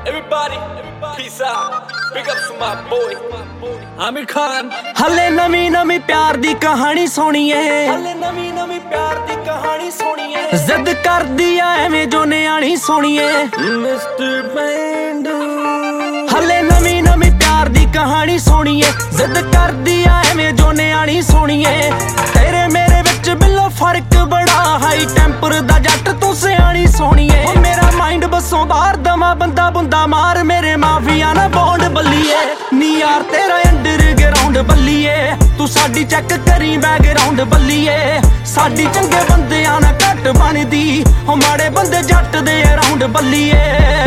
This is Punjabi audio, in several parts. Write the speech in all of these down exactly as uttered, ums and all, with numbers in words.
Everybody, peace out. Big up to my boy, Amir Khan. ਹਲੇ ਨਵੀਂ ਨਵੀਂ ਪਿਆਰ ਦੀ ਕਹਾਣੀ ਸੁਣੀਏ, ਹਲੇ ਨਵੀਂ ਨਵੀਂ ਪਿਆਰ ਦੀ ਕਹਾਣੀ ਸੁਣੀਏ। ਜ਼ਿੱਦ ਕਰਦੀ ਆ ਐਵੇਂ ਜੋ ਨਿਆਣੀ ਸੁਣੀਏ। ਮਿਸਟਰ ਪੈਂਡੂ ਹਲੇ ਨਵੀਂ ਨਵੀਂ ਪਿਆਰ ਦੀ ਕਹਾਣੀ ਸੁਣੀਏ, ਜ਼ਿੱਦ ਕਰਦੀ ਆ ਐਵੇਂ ਜੋ ਨਿਆਣੀ ਸੁਣੀਏ। ਤੇਰੇ ਮੇਰੇ ਵਿੱਚ ਬਿੱਲੋ ਫਰਕ ਬੜਾ, ਹਾਈ ਟੈਂਪਰ ਦਾ ਜੱਟ ਤੂੰ ਸਿਆਣੀ ਸੋਹਣੀਏ। ਮੇਰਾ ਮਾਈਂਡ ਬੱਸੋਂ ਬਾਹਰ ਦਵਾ ਬੰਦਾ ਬੁੰਦਾ ਮਾਰ, ਮੇਰੇ ਮਾਫੀਆ ਨਾ ਬੌਂਡ ਬੱਲੀਏ। ਨੀ ਯਾਰ ਤੇਰਾ ਅੰਡਰਗਰਾਉਂਡ ਬੱਲੀਏ, ਤੂੰ ਸਾਡੀ ਚੈੱਕ ਕਰੀ ਬੈਕਗਰਾਉਂਡ ਬੱਲੀਏ। ਸਾਡੀ ਚੰਗੇ ਬੰਦਿਆਂ ਨਾ ਘੱਟ ਬਣਦੀ, ਹੋ ਮਾੜੇ ਬੰਦੇ ਜੱਟ ਦੇ ਅਰਾਉਂਡ ਬੱਲੀਏ।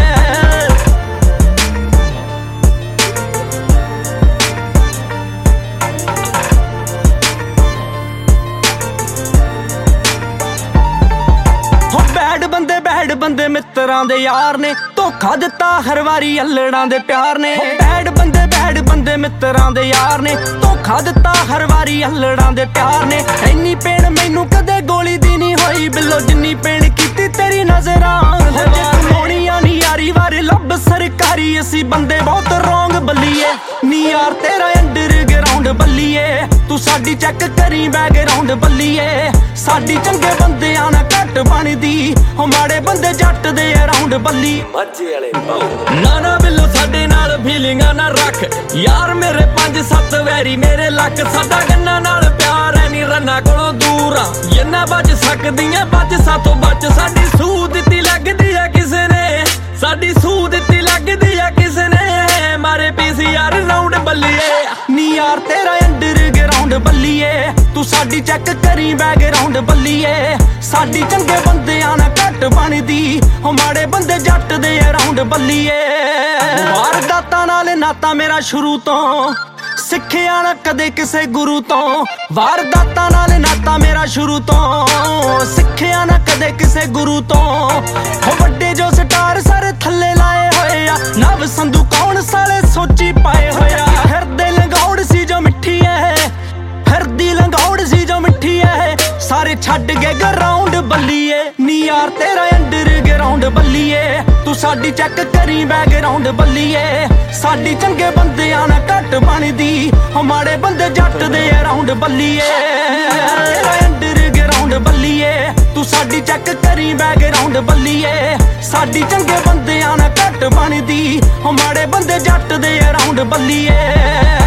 ਬੈਡ ਬੰਦੇ ਬੈਡ ਬੰਦੇ ਮਿੱਤਰਾਂ ਦੇ ਯਾਰ ਨੇ, ਧੋਖਾ ਦਿੱਤਾ ਹਰ ਵਾਰੀ ਅਲੜਾਂ ਦੇ ਪਿਆਰ ਨੇ। ਬੈਡ ਬੰਦੇ ਬੈਡ ਬੰਦੇ ਮਿੱਤਰਾਂ ਦੇ ਯਾਰ ਨੇ, ਧੋਖਾ ਦਿੱਤਾ ਹਰ ਵਾਰੀ ਅਲੜਾਂ ਦੇ ਪਿਆਰ ਨੇ। ਇੰਨੀ ਪੇੜ ਮੈਨੂੰ ਕਦੇ ਗੋਲੀ ਦੀ ਨਹੀਂ ਹੋਈ ਬਿੱਲੋ, ਜਿੰਨੀ ਪੇੜ ਕੀਤੀ ਤੇਰੀ ਨਜ਼ਰਾਂ ਜੇ ਕਮਾਉਣੀਆਂ ਨੀ ਯਾਰੀ ਵਾਰੇ ਲੱਭ ਸਰਕਾਰੀ, ਅਸੀਂ ਬੰਦੇ ਬਹੁਤ ਰੌਂਗ ਬੱਲੀਏ। ਨੀ ਯਾਰ ਤੇਰਾ ਅੰਡਰਗਰਾਉਂਡ ਬੱਲੀਏ, ਤੂੰ ਸਾਡੀ ਚੈੱਕ ਕਰੀ ਬੈਕਗਰਾਉਂਡ ਬੱਲੀਏ। ਸਾਡੀ ਚੰਗੇ ਬੰਦਿਆਂ ਨਾ ਘੱਟ ਬਣਦੀ, ਹੋ ਮਾੜੇ ਬੰਦੇ ਜੱਟ ਦੇ ਅਰਾਉਂਡ ਬੱਲੀ। ਮੱਝੇ ਵਾਲੇ ਨਾ ਨਾ ਬਿੱਲੋ ਸਾਡੇ ਨਾਲ ਫੀਲਿੰਗਾਂ ਨਾ ਰੱਖ ਯਾਰ, ਮੇਰੇ ਪੰਜ ਸੱਤ ਵੈਰੀ ਮੇਰੇ ਲੱਕ। ਸਾਡਾ ਗੰਨਾ ਨਾਲ ਪਿਆਰ ਐ ਨੀ ਰੰਨਾ ਕੋਲੋਂ ਦੂਰ ਆ, ਜਿੰਨਾ ਬਚ ਸਕਦੀਆਂ ਬਚ ਸਾਥੋਂ ਬਚ। ਸਾਡੀ ਸੂਹ ਦਿੱਤੀ ਲੱਗਦੀ ਆ ਕਿਸੇ ਨੇ, ਸਾਡੀ ਸੂਹ ਦਿੱਤੀ ਲੱਗਦੀ ਆ ਕਿਸੇ ਨੇ, ਮਾਰੇ ਪੀਸੀ ਯਾਰ ਰਾਉਂਡ ਬੱਲੀਏ। ਨੀ ਯਾਰ ਤੇਰਾ ਅੰਡਰਗਰਾਉਂਡ ਬੱਲੀਏ, ਤੂੰ ਸਾਡੀ ਚੈੱਕ ਕਰੀ ਬੈਕਗਰਾਉਂਡ ਬੱਲੀਏ। ਸਾਡੀ ਚੰਗੇ ਬੰਦਿਆਂ ਨਾ ਘੱਟ ਬਣਦੀ, ਹੋ ਮਾੜੇ ਬੰਦੇ ਜੱਟ ਦੇ ਅਰਾਉਂਡ ਬੱਲੀਏ। ਵਾਰਦਾਤਾਂ ਨਾਲ ਨਾਤਾ ਮੇਰਾ ਸ਼ੁਰੂ ਤੋਂ, ਸਿੱਖਿਆ ਨਾ ਕਦੇ ਕਿਸੇ ਗੁਰੂ ਤੋਂ। ਵਾਰਦਾਤਾਂ ਨਾਲ ਨਾਤਾ ਮੇਰਾ ਸ਼ੁਰੂ ਤੋਂ, ਸਿੱਖਿਆ ਨਾ ਕਦੇ ਕਿਸੇ ਗੁਰੂ ਤੋਂ। ਹੋ ਵੱਡੇ ਜੋ ਸਟਾਰ ਸਾਰੇ ਥੱਲੇ ਲਾਏ ਹੋਏ ਆ, ਨਵ ਸੰਧੂ ਕੌਣ ਸਾਲੇ ਸੋਚੀ ਪਾਏ ਹੋਇਆ। ਫਿਰਦੇ ਲੰਗੌੜ ਸੀ ਜੋ ਮਿੱਠੀ ਐ, ਫਿਰਦੀ ਲੰਗੌੜ ਸੀ ਜੋ ਮਿੱਠੀ ਐ, ਸਾਰੇ ਛੱਡ ਗਏ ਗਰਾਉਂਡ ਬੱਲੀਏ। ਨੀ ਯਾਰ ਤੇਰਾ ਅੰਡਰਗਰਾਉਂਡ ਬੱਲੀਏ, ਤੂੰ ਸਾਡੀ ਚੈੱਕ ਕਰੀ ਬੈਕਗਰਾਉਂਡ ਬੱਲੀਏ। ਸਾਡੀ ਚੰਗੇ ਬੰਦਿਆਂ ਨਾ ਘੱਟ ਬਣਦੀ, ਹੋ ਮਾੜੇ ਬੰਦੇ ਜੱਟ ਦੇ ਅਰਾਉਂਡ ਬੱਲੀਏ। ਤੇਰਾ ਅੰਡਰਗਰਾਉਂਡ ਬੱਲੀਏ, ਤੂੰ ਸਾਡੀ ਚੈੱਕ ਕਰੀ ਬੈਕਗਰਾਉਂਡ ਬੱਲੀਏ। ਸਾਡੀ ਚੰਗੇ ਬੰਦਿਆਂ ਨਾ ਘੱਟ ਬਣਦੀ, ਹੋ ਮਾੜੇ ਬੰਦੇ ਜੱਟ ਦੇ ਅਰਾਉਂਡ ਬੱਲੀਏ।